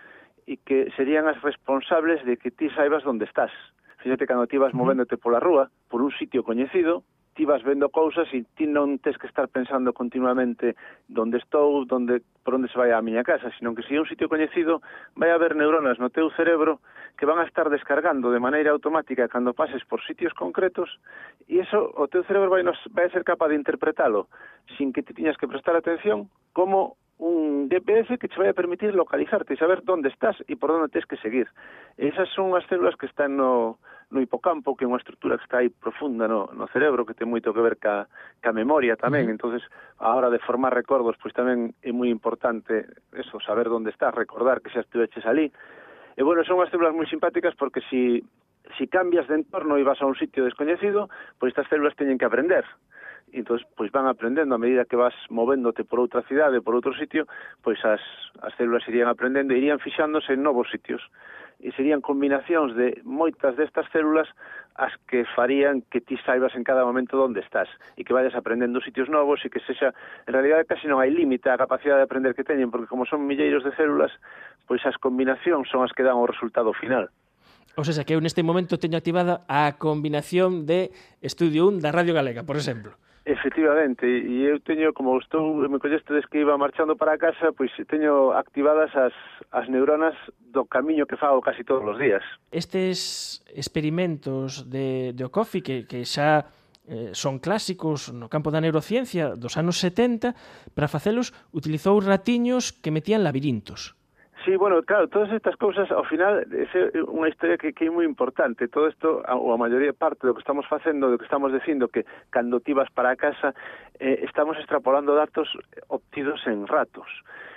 S8: e que serían as responsables de que ti saibas onde estás. Fíjate, cando ti vas movéndote pola rúa, por un sitio coñecido, ti vas vendo cousas e ti non tes que estar pensando continuamente onde estou, por onde se vai a miña casa, sino que se é un sitio coñecido, vai haber neuronas no teu cerebro que van a estar descargando de maneira automática cando pases por sitios concretos, e iso o teu cerebro vai a ser capaz de interpretalo sin que ti tiñas que prestar atención, como un GPS que te vai a permitir localizarte e saber onde estás e por onde tens que seguir. E esas son as células que están no hipocampo, que é unha estrutura que está aí profunda no cerebro, que ten moito que ver ca memoria tamén. Entonces, a hora de formar recordos, pois tamén é moi importante eso, saber onde estás, recordar que xa estuveches ali. E bueno, son as células moi simpáticas porque si cambias de entorno e vas a un sitio descoñecido, pois estas células teñen que aprender. E entón, pois van aprendendo a medida que vas movéndote por outra cidade, por outro sitio, pois as células irían aprendendo e irían fixándose en novos sitios. E serían combinacións de moitas destas células as que farían que ti saibas en cada momento onde estás e que vayas aprendendo sitios novos e que sexa, en realidade casi non hai límite a capacidade de aprender que teñen, porque como son milleiros de células, pois as combinacións son as que dan o resultado final.
S1: O sea, que eu neste momento teño activada a combinación de Estudio 1 da Radio Galega, por exemplo.
S8: Efectivamente, e eu teño, como me colleste des que iba marchando para casa, pois teño activadas as neuronas do camiño que fago casi todos os días.
S1: Estes experimentos de O'Coffey, que xa son clásicos no campo da neurociencia dos anos 70, para facelos utilizou ratiños que metían labirintos.
S8: Sí, bueno, claro, todas estas cousas, ao final, é unha historia que é moi importante. Todo isto, ou a maioría parte do que estamos facendo, do que estamos dicindo, que cando ti vas para a casa, estamos extrapolando datos obtidos en ratos.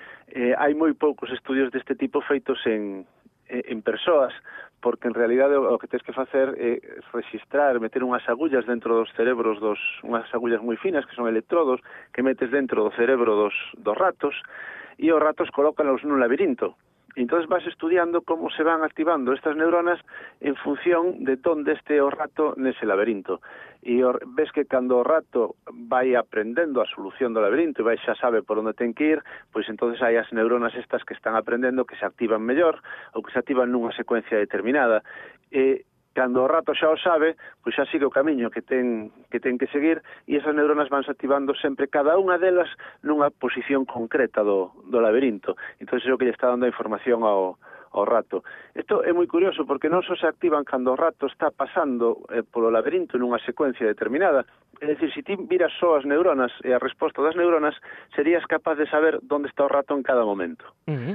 S8: Hai moi poucos estudios deste tipo feitos en persoas, porque en realidade o que tens que facer é registrar, meter unhas agullas dentro dos cerebros, unhas agullas moi finas, que son electrodos, que metes dentro do cerebro dos ratos, e os ratos colócanos nun labirinto. E entón vas estudiando como se van activando estas neuronas en función de onde este o rato nese laberinto. E ves que cando o rato vai aprendendo a solución do laberinto e xa sabe por onde ten que ir, pois entón hai as neuronas estas que están aprendendo que se activan mellor ou que se activan nunha secuencia determinada. E cando o rato xa o sabe, pois xa sigue o camiño que ten que seguir, e esas neuronas vanse activando sempre, cada unha delas nunha posición concreta do laberinto. Entón, é o que lle está dando a información ao ao rato. Isto é moi curioso porque non só se activan cando o rato está pasando polo laberinto nunha secuencia determinada, é dicir, se ti viras só as neuronas e a resposta das neuronas, serías capaz de saber onde está o rato en cada momento.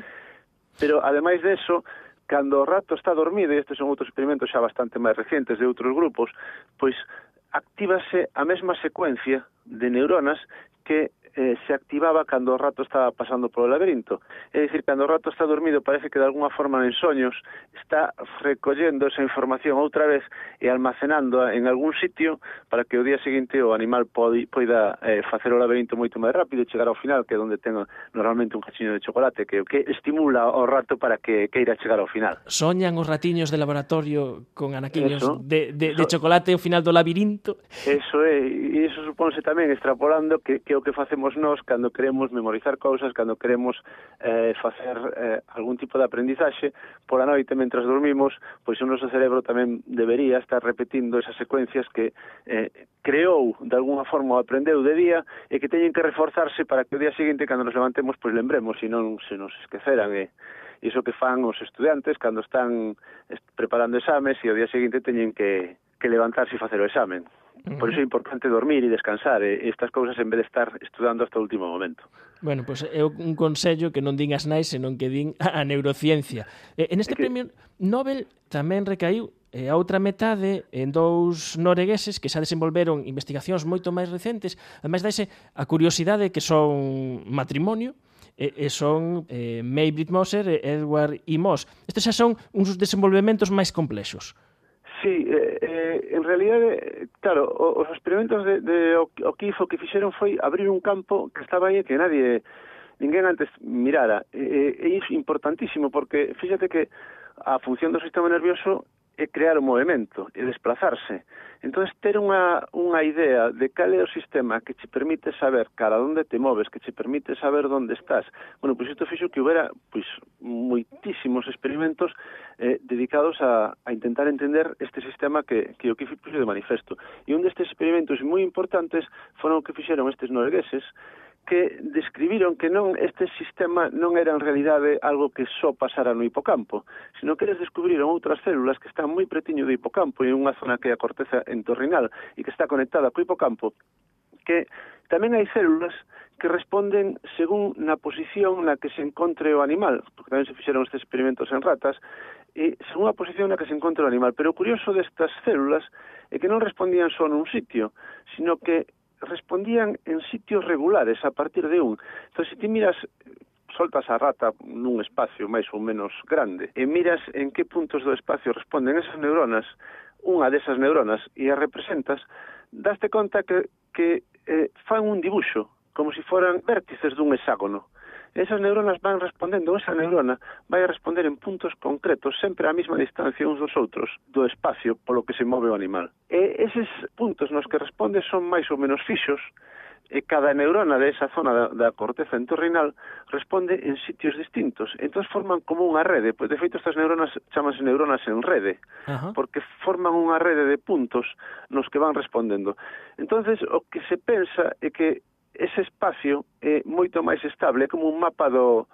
S8: Pero, ademais de eso, cando o rato está dormido, e estes son outros experimentos xa bastante máis recientes de outros grupos, pois actívase a mesma secuencia de neuronas que se activaba cando o rato estaba pasando polo laberinto. É dicir, cando o rato está dormido, parece que de alguna forma en soños está recollendo esa información outra vez e almacenándoa en algún sitio para que o día seguinte o animal poida facer o laberinto moito máis rápido e chegar ao final, que é onde ten normalmente un cachiño de chocolate, que estimula o rato para que queira chegar ao final.
S1: Soñan os ratiños de laboratorio con anaquiños de chocolate ao final do labirinto?
S8: Eso é, e iso supónse tamén extrapolando que o que facemos nós cando queremos memorizar cousas, cando queremos facer algún tipo de aprendizaxe pola noite mentras dormimos, pois o noso cerebro tamén debería estar repetindo esas secuencias que creou de alguna forma ou aprendeu de día e que teñen que reforzarse para que o día seguinte cando nos levantemos pois lembremos, se non se nos esqueceran iso que fan os estudiantes cando están preparando exames e o día seguinte teñen que levantarse e facer o examen. Por iso é importante dormir e descansar e estas cousas en vez de estar estudando hasta o último momento.
S1: Bueno, pois é un consello que non din as nais, senón que din a neurociencia. En este premio Nobel tamén recaiu a outra metade en dous noruegueses que xa desenvolveron investigacións moito máis recentes, ademais daise a curiosidade que son matrimonio, e son May-Britt Moser e Edward E. Moss. Estes xa son uns desenvolvementos máis complexos.
S8: Sí, en realidade, claro, os experimentos de O'Keefe o que fixeron foi abrir un campo que estaba aí e que ninguén antes mirara. É importantísimo porque fíxate que a función do sistema nervioso é crear un movimento, é desplazarse. Entón, ter unha idea de cal é o sistema que te permite saber cara onde te moves, que te permite saber onde estás. Bueno, pois isto fixo que houbera moitísimos experimentos dedicados a intentar entender este sistema que o que fixo de manifesto. E un destes experimentos moi importantes foron o que fixeron estes noruegueses, que describiron que este sistema non era en realidade algo que só pasara no hipocampo, sino que eles descubriron outras células que están moi pretiño do hipocampo, en unha zona que é a corteza entorrinal e que está conectada co hipocampo, que tamén hai células que responden según na posición na que se encontre o animal, porque tamén se fixeron estes experimentos en ratas, e según a posición na que se encontre o animal. Pero o curioso destas células é que non respondían só nun sitio, sino que respondían en sitios regulares a partir de un. Entón, se ti miras, soltas a rata nun espacio máis ou menos grande e miras en que puntos do espacio responden esas neuronas, unha desas neuronas, e as representas, daste conta que fan un dibuixo, como se foran vértices dun hexágono. Esas neuronas van respondendo, esa neurona vai a responder en puntos concretos, sempre a mesma distancia uns dos outros do espacio polo que se move o animal. E eses puntos nos que responde son máis ou menos fixos, e cada neurona de esa zona da corteza entorrinal responde en sitios distintos. Entón forman como unha rede. Pois, de feito, estas neuronas chamanse neuronas en rede, porque forman unha rede de puntos nos que van respondendo. Entonces, o que se pensa é que ese espacio é moito máis estable, é como un mapa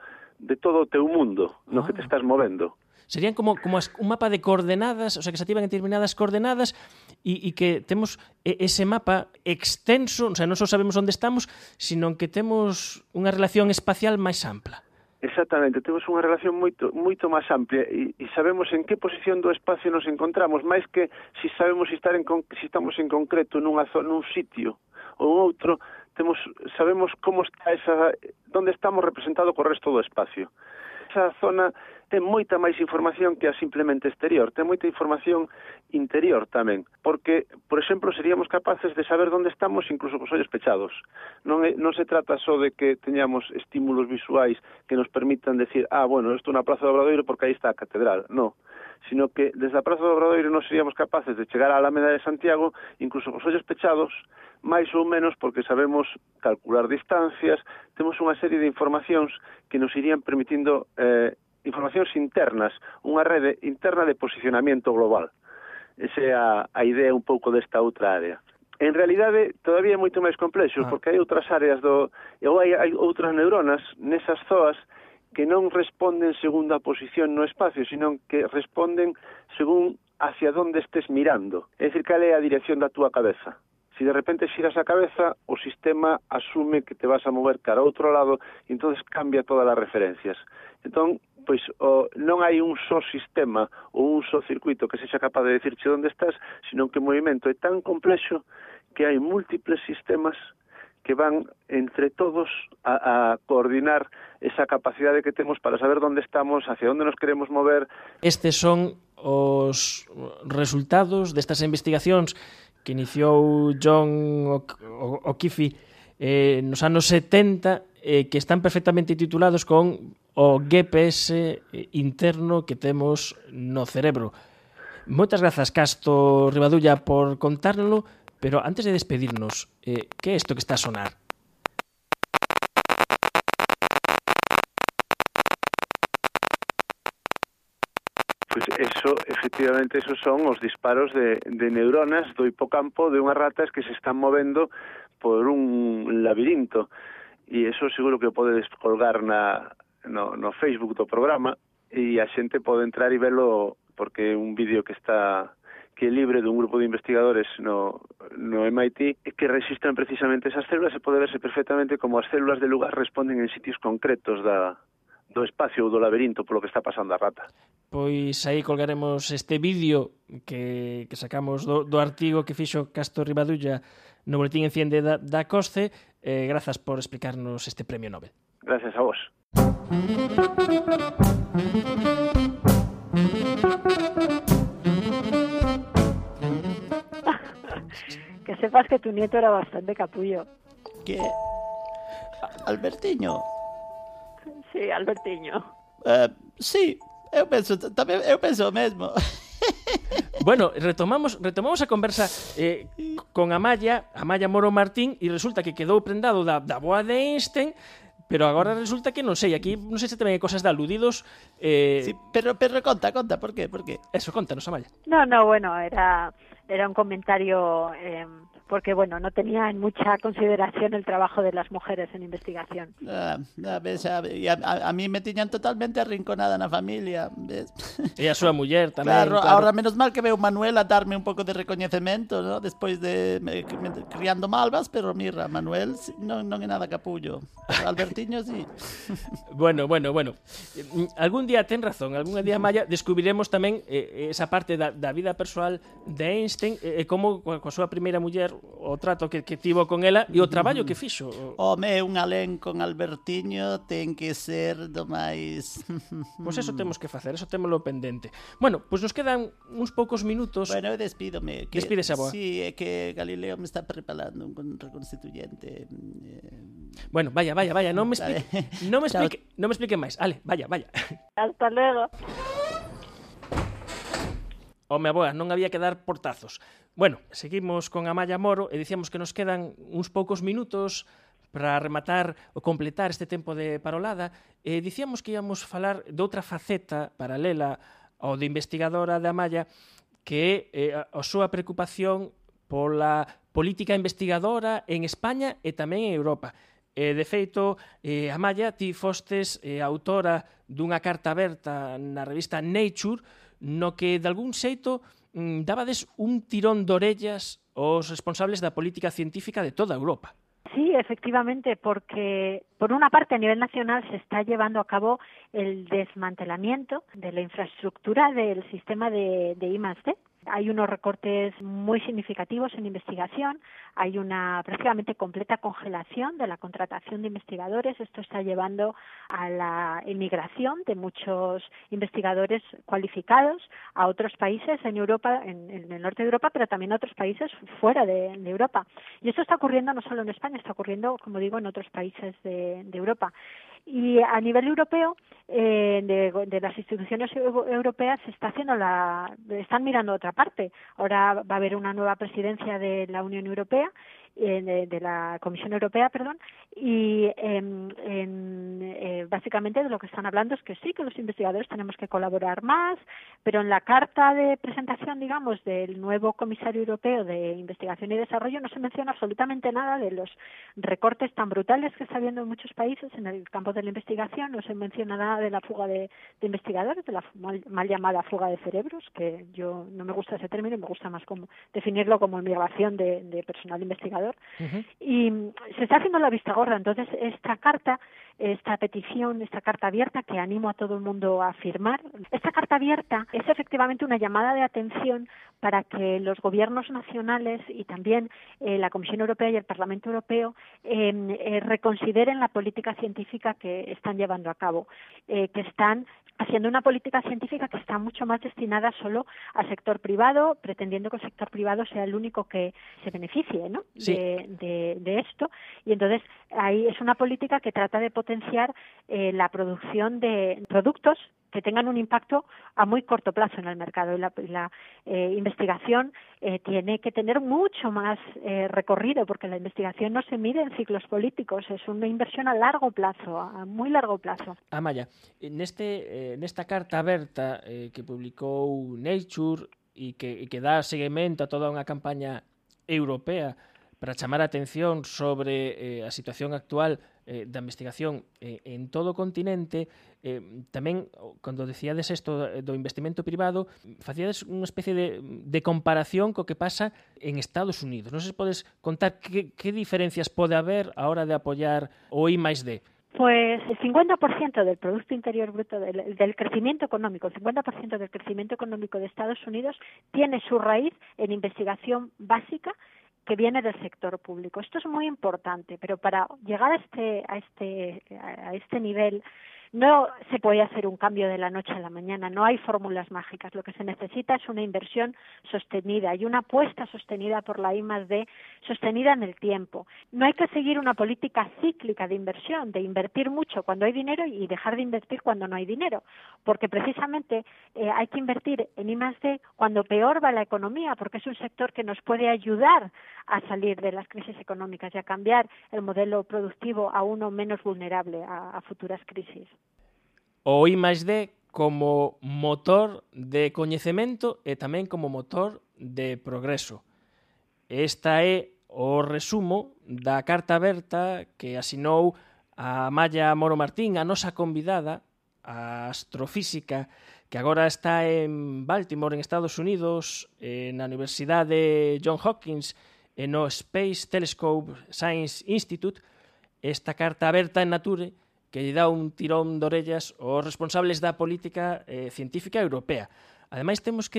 S8: de todo o teu mundo no que te estás movendo.
S1: Serían como un mapa de coordenadas, o sea, que se activan en determinadas coordenadas e que temos ese mapa extenso, o sea, non só sabemos onde estamos, sino que temos unha relación espacial máis ampla.
S8: Exactamente, temos unha relación moito máis amplia e sabemos en que posición do espacio nos encontramos, máis que si sabemos si estamos en concreto nun sitio ou outro, sabemos como está onde estamos representado co resto do espacio. Esa zona ten moita máis información que a simplemente exterior, ten moita información interior tamén, porque, por exemplo, seríamos capaces de saber onde estamos incluso cos ollos pechados. Non se trata só de que teñamos estímulos visuais que nos permitan decir, bueno, isto é unha Praza do Obradoiro porque aí está a catedral. Non, sino que desde a Praza do Obradoiro non seríamos capaces de chegar á Alameda de Santiago incluso cos ollos pechados, máis ou menos porque sabemos calcular distancias, temos unha serie de informacións que nos irían permitindo informacións internas, unha rede interna de posicionamento global. Esa é a idea un pouco desta outra área. En realidade, todavía é moito máis complexo, porque hai outras áreas hai outras neuronas nesas zoas que non responden segundo a posición no espacio, sino que responden según hacia onde estés mirando. É dicir, cal é a dirección da túa cabeza. Si de repente xiras a cabeza, o sistema asume que te vas a mover cara a outro lado e entonces cambia todas as referencias. Entón, pois non hai un só sistema ou un só circuito que sexa capaz de decirche onde estás, sino que o movimento é tan complexo que hai múltiples sistemas que van entre todos a coordinar esa capacidade que temos para saber onde estamos, hacia onde nos queremos mover.
S1: Estes son os resultados destas investigacións que iniciou John O'Keefe nos anos 70, que están perfectamente titulados con o GPS interno que temos no cerebro. Moitas grazas, Casto Rivadulla, por contárnoslo, pero antes de despedirnos, que é isto que está a sonar?
S8: Pois eso, efectivamente, esos son os disparos de neuronas do hipocampo de unhas ratas que se están movendo por un labirinto. E eso seguro que o podedes colgar no Facebook do programa e a xente pode entrar e velo, porque é un vídeo que é libre dun grupo de investigadores no MIT que registran precisamente esas células e pode verse perfectamente como as células de lugar responden en sitios concretos do espacio ou do laberinto polo que está pasando a rata.
S1: Pois aí colgaremos este vídeo que sacamos do artigo que fixo Casto Rivadulla no Boletín en Cien da COSCE. Grazas por explicarnos este premio Nobel.
S8: Gracias a vos.
S2: Que sepas que tu nieto era bastante capullo.
S6: Que? Albertiño?
S2: Sí, Albertiño.
S6: Sí, eu penso o mesmo.
S1: Bueno, retomamos a conversa con Amaya Moro Martín, e resulta que quedou prendado da boa de Einstein, pero agora resulta que non sei, aquí non sei se tamén hai cosas de aludidos.
S6: Sí, pero conta, por qué?
S1: Eso, contanos, Amaya.
S2: No, bueno, era un comentario porque, bueno, no tenía en mucha consideración el trabajo de las mujeres en investigación.
S6: Ves, a mí me tiñan totalmente arrinconada na familia, ves?
S1: E a súa muller tamén.
S6: Claro, ahora menos mal que veo Manuel a darme un pouco de recoñecemento, ¿no? Despois de criando malvas, pero mira, Manuel non é nada capullo. Albertiño, sí.
S1: Bueno. Algún día ten razón, algún día, Maya, descubriremos tamén esa parte da vida persoal de Einstein, como coa súa primeira muller, o trato que tivo con ela e o traballo que fixo.
S6: Home, un alén con Albertiño ten que ser do máis...
S1: Pois eso temos que facer, eso témolo pendente. Bueno, pois nos quedan uns poucos minutos.
S6: Bueno, eu despídome.
S1: Despídese a boa.
S6: Sí, é que Galileo me está preparando un reconstituyente.
S1: Bueno, vaya, non me explique máis. Ale, vaya.
S2: Hasta luego.
S1: Home, aboa, non había que dar portazos. Bueno, seguimos con Amaya Moro e dicíamos que nos quedan uns poucos minutos para rematar ou completar este tempo de parolada. Dicíamos que íamos falar de outra faceta paralela ao de investigadora de Amaya, que é a súa preocupación pola política investigadora en España e tamén en Europa. De feito, Amaya, ti fostes autora dunha carta aberta na revista Nature, no que, de algún xeito, dabades un tirón de orellas aos responsables da política científica de toda Europa.
S2: Sí, efectivamente, porque por una parte a nivel nacional se está llevando a cabo el desmantelamiento de la infraestructura del sistema de I+D. Hay unos recortes muy significativos en investigación, hay una prácticamente completa congelación de la contratación de investigadores. Esto está llevando a la emigración de muchos investigadores cualificados a otros países en Europa, en el norte de Europa, pero también a otros países fuera de Europa. Y esto está ocurriendo no solo en España, está ocurriendo, como digo, en otros países de Europa. Y a nivel europeo, de las instituciones europeas se está haciendo están mirando a otra parte. Ahora va a haber una nueva presidencia de la Unión Europea de la Comisión Europea, y básicamente de lo que están hablando es que sí, que los investigadores tenemos que colaborar más, pero en la carta de presentación, digamos, del nuevo comisario europeo de investigación y desarrollo no se menciona absolutamente nada de los recortes tan brutales que está habiendo en muchos países en el campo de la investigación, no se menciona nada de la fuga de investigadores, de la mal llamada fuga de cerebros, que yo no me gusta ese término, me gusta más como definirlo como migración de personal investigador. Uh-huh. Y se está haciendo la vista gorda. Entonces, esta petición, esta carta abierta que animo a todo el mundo a firmar, esta carta abierta es efectivamente una llamada de atención para que los gobiernos nacionales y también la Comisión Europea y el Parlamento Europeo reconsideren la política científica que están llevando a cabo, que están haciendo una política científica que está mucho más destinada solo al sector privado, pretendiendo que el sector privado sea el único que se beneficie, ¿no? Sí. de esto. Y entonces ahí es una política que trata de potenciar la producción de productos que tengan un impacto a muy corto plazo en el mercado. Y la investigación tiene que tener mucho más recorrido, porque la investigación no se mide en ciclos políticos, es una inversión a largo plazo, a muy largo plazo.
S1: Amaya, nesta carta aberta que publicou Nature e que dá seguimento a toda unha campaña europea para chamar a atención sobre a situación actual da investigación en todo o continente, tamén, cando decíades isto do investimento privado, facíades unha especie de comparación co que pasa en Estados Unidos. Non sei se podes contar que diferencias pode haber a hora de apoiar o I+D.
S2: Pues el 50% del Producto Interior Bruto, del crecimiento económico, el 50% del crecimiento económico de Estados Unidos tiene su raíz en investigación básica que viene del sector público. Esto es muy importante, pero para llegar a este nivel no se puede hacer un cambio de la noche a la mañana, no hay fórmulas mágicas. Lo que se necesita es una inversión sostenida y una apuesta sostenida por la I+D, sostenida en el tiempo. No hay que seguir una política cíclica de inversión, de invertir mucho cuando hay dinero y dejar de invertir cuando no hay dinero, porque precisamente hay que invertir en I+D cuando peor va la economía, porque es un sector que nos puede ayudar a salir de las crisis económicas y a cambiar el modelo productivo a uno menos vulnerable a futuras crisis.
S1: O I+D como motor de coñecemento e tamén como motor de progreso. Esta é o resumo da carta aberta que asinou a Amaya Moro Martín, a nosa convidada, a astrofísica, que agora está en Baltimore, en Estados Unidos, na Universidade Johns Hopkins, e no Space Telescope Science Institute. Esta carta aberta en Nature que lle dá un tirón de orellas aos responsables da política científica europea. Ademais, temos que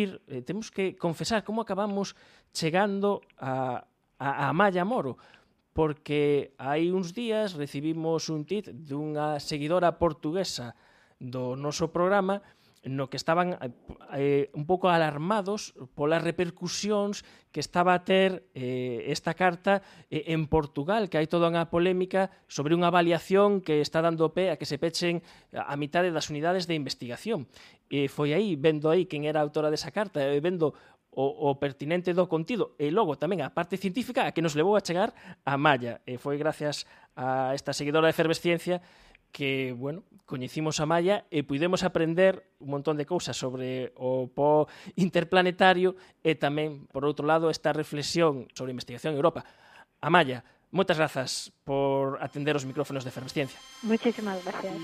S1: confesar como acabamos chegando a Amaya Moro, porque hai uns días recibimos un tuit dunha seguidora portuguesa do noso programa no que estaban un pouco alarmados polas repercusións que estaba a ter esta carta en Portugal, que hai toda unha polémica sobre unha avaliación que está dando pé a que se pechen a mitade das unidades de investigación. E foi aí, vendo aí quen era a autora desa carta, e vendo o pertinente do contido, e logo tamén a parte científica a que nos levou a chegar a Malla. E foi gracias a esta seguidora de Efervesciencia que, bueno, coñecimos a Malla e pudemos aprender un montón de cousas sobre o po interplanetario e tamén, por outro lado, esta reflexión sobre investigación en Europa. Amaya, moitas grazas por atender os micrófonos de Efervesciencia.
S2: Muchísimas gracias.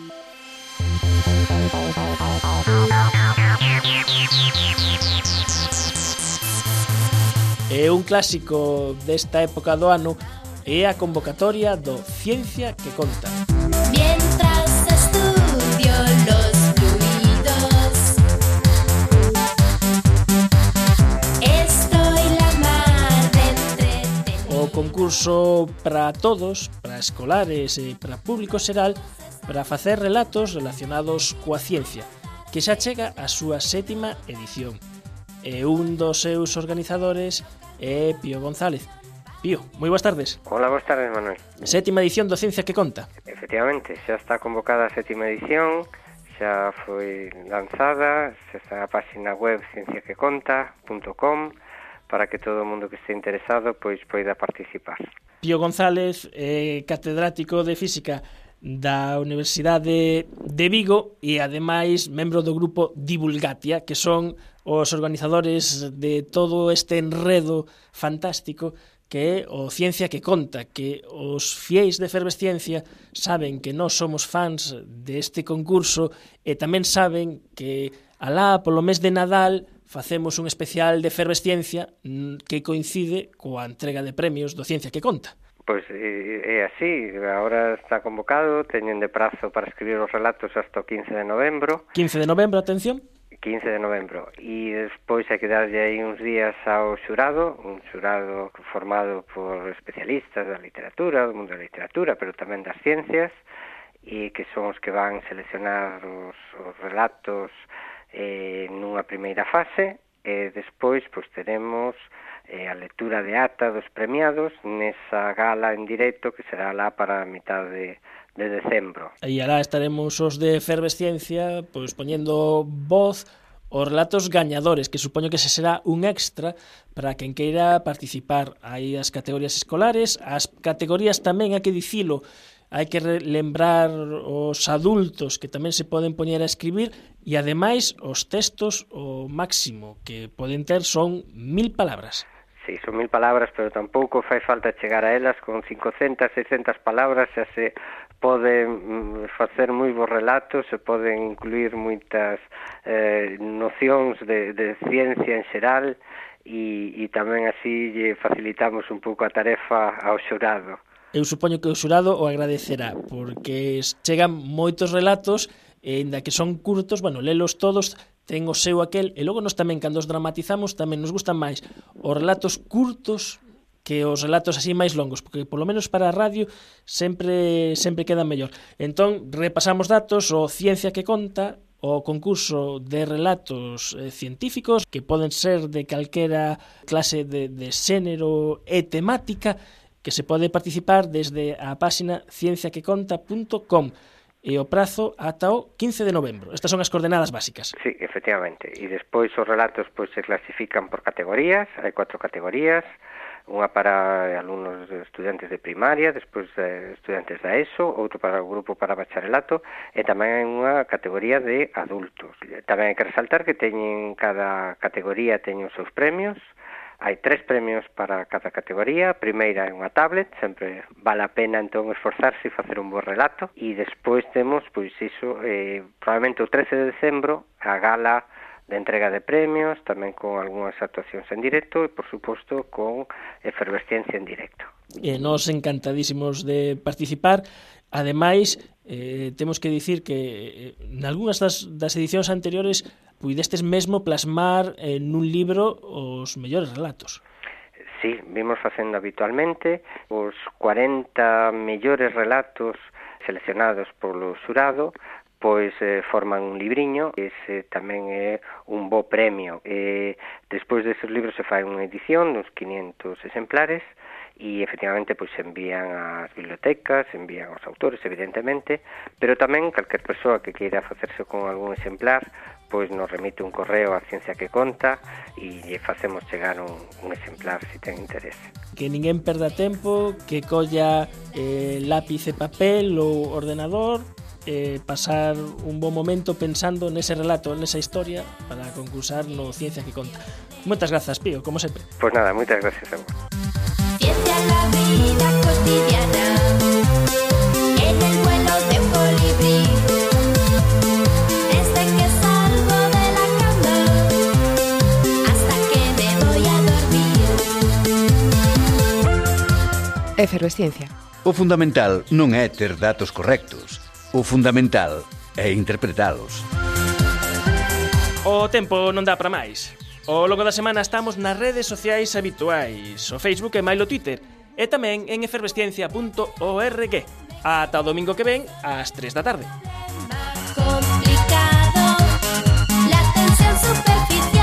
S1: E un clásico desta época do ano é a convocatoria do Ciencia que Conta.
S9: Mientras estudio los fluidos, estoy la mar de entretenimiento.
S1: O concurso para todos, para escolares e para público xeral, para facer relatos relacionados coa ciencia, que xa chega a súa 7ª edición. E un dos seus organizadores é Pío González. Pío, moi boas tardes.
S10: Hola, boas tardes, Manuel.
S1: 7ª edición do Ciencia que Conta.
S10: Efectivamente, xa está convocada a 7ª edición, xa foi lanzada, xa está na página web cienciaqueconta.com, para que todo o mundo que este interesado pois poida participar.
S1: Pío González, catedrático de Física da Universidade de Vigo e, ademais, membro do grupo Divulgatia, que son os organizadores de todo este enredo fantástico que é o Ciencia que Conta, que os fieis de Efervesciencia saben que nós somos fans deste concurso e tamén saben que alá polo mes de Nadal facemos un especial de Efervesciencia que coincide coa entrega de premios do Ciencia que Conta.
S10: Pois é así, agora está convocado, teñen de prazo para escribir os relatos hasta o 15 de novembro.
S1: 15 de novembro, atención.
S10: 15 de novembro, e despois hai que darlle aí uns días ao xurado, un xurado formado por especialistas da literatura, do mundo da literatura, pero tamén das ciencias, e que son os que van seleccionar os relatos nunha primeira fase, e despois pois teremos a lectura de ata dos premiados nesa gala en directo que será lá para a mitad de decembro.
S1: E alá estaremos os de Efervesciencia pois poñendo voz os relatos gañadores, que supoño que se será un extra para quen queira participar. Hai as categorías escolares, as categorías tamén, hai que dicilo, hai que lembrar os adultos que tamén se poden poñer a escribir e, ademais, os textos o máximo que poden ter son 1000 palabras.
S10: Sí, son 1000 palabras, pero tampouco fai falta chegar a elas con 500, 600 palabras, xa se poden facer moi bons relatos, se poden incluir moitas nocións de ciencia en xeral e tamén así lle facilitamos un pouco a tarefa ao xurado.
S1: Eu supoño que o xurado o agradecerá, porque chegan moitos relatos, e ainda que son curtos, bueno, lelos todos ten o seu aquel, e logo nos tamén, cando os dramatizamos, tamén nos gustan máis os relatos curtos que os relatos así máis longos, porque polo menos para a radio sempre quedan mellor. Entón, repasamos datos, o Ciencia que Conta, o concurso de relatos científicos, que poden ser de calquera clase de xénero e temática, que se pode participar desde a páxina cienciaqueconta.com. E o prazo ata o 15 de novembro. Estas son as coordenadas básicas.
S10: Sí, efectivamente. E despois os relatos pois se clasifican por categorías. Hai 4 categorías. Unha para alumnos estudantes de primaria, despois estudantes da ESO, outro para o grupo para bacharelato, e tamén hai unha categoría de adultos. Tamén hai que resaltar que cada categoría teñen os seus premios. Hai 3 premios para cada categoría. A primeira é unha tablet, sempre vale a pena entón esforzarse e facer un bo relato. E despois temos, pois iso, probablemente o 13 de decembro, a gala de entrega de premios, tamén con algunhas actuacións en directo e, por suposto, con Efervesciencia en directo.
S1: E nós encantadísimos de participar. Ademais, temos que dicir que nalgúnas das edicións anteriores puidestes mesmo plasmar nun libro os mellores relatos.
S10: Sí, vimos facendo habitualmente os 40 mellores relatos seleccionados polo xurado, pois forman un libriño, ese tamén é un bo premio. Despois deses libros se fai unha edición, uns 500 exemplares, e efectivamente pois se envían ás bibliotecas, se envían aos autores, evidentemente, pero tamén calquer persoa que queira facerse con algún exemplar, pois nos remite un correo a Ciencia que Conta e lle facemos chegar un exemplar se ten interese.
S1: Que ninguén perda tempo, que colla lápiz e papel ou ordenador, pasar un bon momento pensando nese relato, nesa historia, para concursar no Ciencia que Conta. Moitas grazas, Pío, como sempre.
S10: Pois nada, moitas gracias a vos.
S9: Ciencia en la vida cotidiana, en el vuelo de un colibrí. Desde que salgo de la cama hasta que me voy a dormir.
S11: Efervesciencia.
S3: O fundamental non é ter datos correctos. O fundamental é interpretalos.
S1: O tempo non dá para máis. Ao longo da semana estamos nas redes sociais habituais, o Facebook e mailo Twitter, e tamén en efervesciencia.org. Ata o domingo que ven, ás 3 da tarde.
S9: Complicado, la tensión superficial.